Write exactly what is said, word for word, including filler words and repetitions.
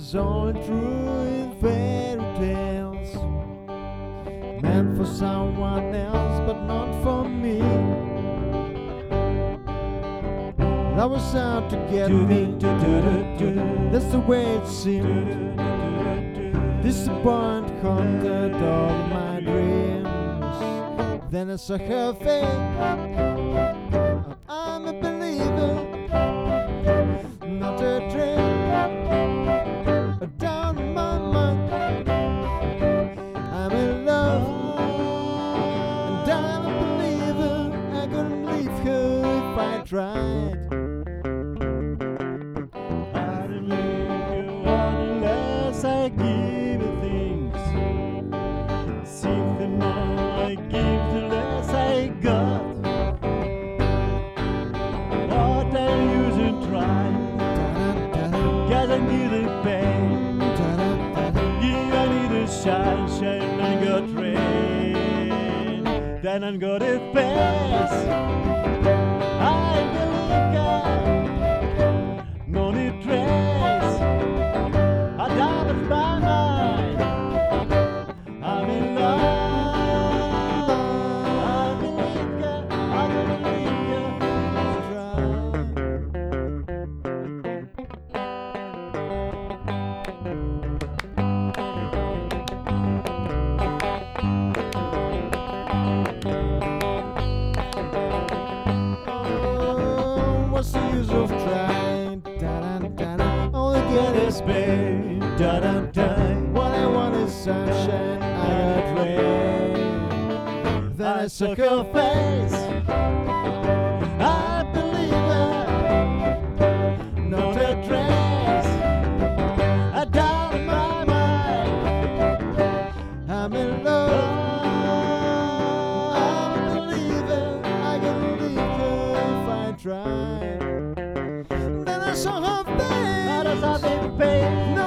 is only true in fairy tales, meant for someone else but not for me. Love was out to get me, that's the way it seemed. Disappointed, haunted all my dreams. Then I saw her face, I'm a believer, not a dream. Down in my mind, I'm in love, and I'm a believer. I couldn't leave her if I tried. I give you things. Seem the more I give, the less I got. What I usually try, guess I need a pain. Give I need a shine, shine, I got rain. Then I got a face. I believe God, no need trace. Out of my mind, I'm in love. I believe you, I believe you. Oh, what's the use of trying? Da-da-da-da. All I get is pain. Da da da. What I want is sunshine, I got rain. Then I saw her face, I believe her, not a trace. I doubt in my mind, I'm in love, I'm a believer. I can leave her if I try. Then I saw her face, How does that make pain?